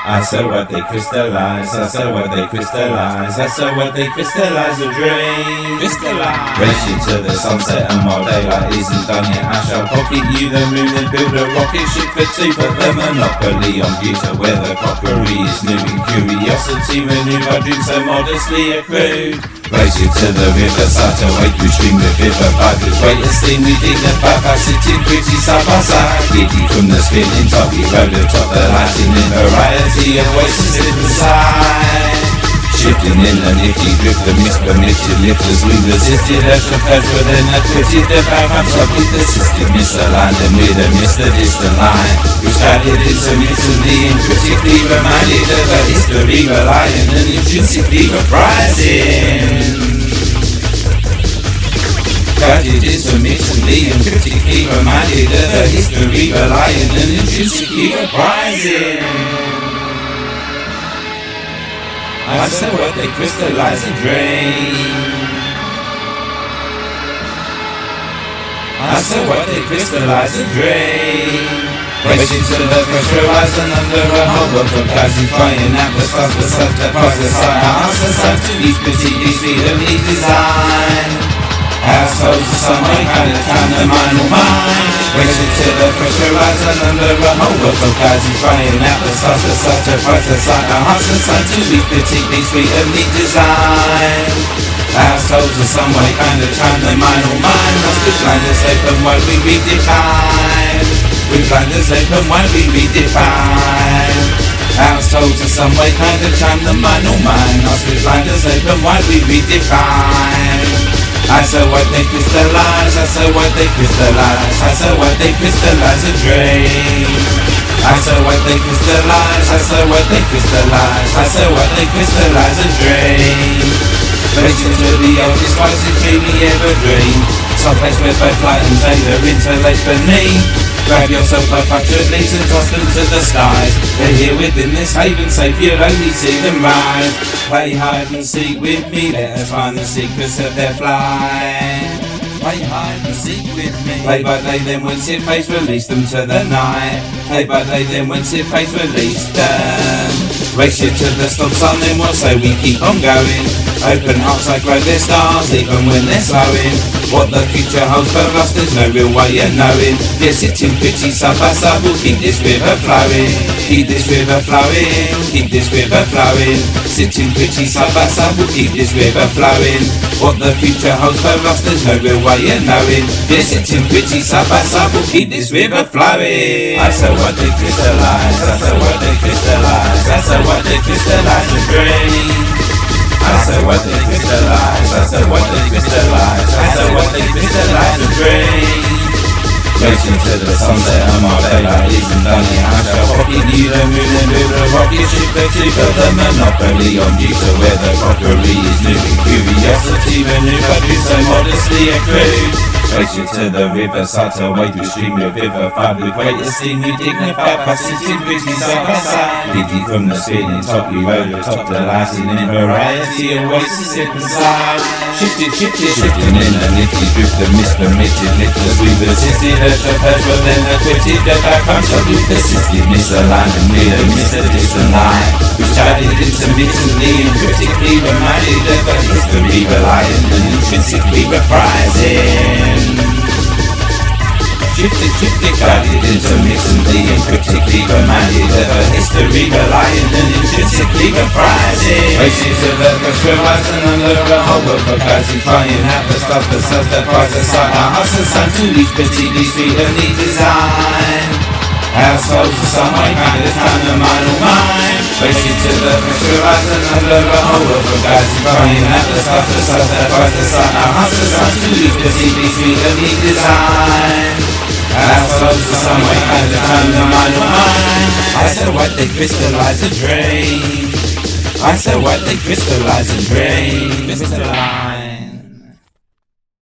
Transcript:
I said what they crystallize, I said what they crystallize, I said what they crystallize a dream. Crystallize. Racing to the sunset and while daylight isn't done yet, I shall pocket you the moon and build a rocket ship for two. Put the monopoly on view to where the crockery is new in curiosity maneuver dreams so modestly accrued. Racing to the river, such a way to stream the river pipe with great esteem. We dignify by sitting pretty side by side. Giddy from the spinning top, we rode atop the lighting in variety of ways to sit inside. Shifting in the nifty drift, the mispermitted lifters we resisted as the pleasure then acquitted. The background with the system misaligned and with a missed the distant line, which guided intermittently and critically reminded of the history relying and intrinsically reprising. Guided intermittently and critically reminded of the history relying and intrinsically reprising. I said what they crystallize and drain. I said what they crystallize and drain. Racing to the fresh horizon under a whole world of classifying at the stars for such a process. I answer some to each particular speed of need design. Assholes of some way, kind of mind or mine. Racing to the fresh horizon under a whole world of classifying at the stars for such a process. I answer some to each particular speed of need design. Assholes of some way, kind of mind or mine. Must be blinders open while we redefine. With blinders open while we redefine. Assholes of some way, kind of mind or mine. Must be blinders open while we redefine. I said what they crystallize, I said what they crystallize, I said what they crystallize a dream. I said what they crystallize, I said what they crystallize, I said what they crystallize a dream. Racing to the oldest, wisest dreamy evergreen. Someplace where both light and day are interlaced beneath. Grab yourself by fractured leaves and toss them to the skies. They're here within this haven, safe, you'll only see them rise. Play hide and seek with me, let us find the secrets of their flight. Play hide and seek with me. Play by day, then once it fades, release them to the night. Play by day, then once it fades, release them. Race it to the stop sign, then we'll say we keep on going. Open hearts like grow their stars, even when they're slowing. What the future holds for us, there's no real way of knowing. Yet sitting pretty side by side, we'll keep this river flowing. Keep this river flowing, keep this river flowing. Sitting pretty side by side, we'll keep this river flowing. What the future holds for us, there's no real way of knowing. Yet sitting pretty side by side, we'll keep this river flowing. I said what they crystallize, I said what they crystallize, I said what they crystallize and drain. I said what they crystallize, I said what they crystallize, I said what they crystallize and drain. Racing to the sunset and my daylight isn't done yet. I shall pocket you the moon and build a rocket ship for two. Put the monopoly on you to where the crockery is new in curiosity maneuver dreams so modestly accrued. Racing to the river, such a way to stream the river five with great esteem. We dignify by sitting pretty side by side. Giddy from the spinning top, we rode atop the lighting in variety of ways to sit inside. Shifting in a nifty drift, the mispermitted lifters we resisted. Urged the purge, but then acquitted. The background shot we persisted, misaligned and near missed a distant line, which guided intermittently and critically reminded of the history relying and intrinsically reprising. Shifted, guided intermittently and critically reminded of a history relying and intrinsically reprising. Racing to the fresh horizon under a whole world of classifying at the stars for such the price aside. Our hearts and sun to each particular street of need design. Assholes of some way, kind of mind or mine. Racing to the fresh horizon under a whole world of classifying at the stars for such the price aside. Our hearts and sun to each particular street of need design. Assholes of some way, kind of mind or mine. I said what they crystallize and drain. I said what they crystallize and drain. Crystallize.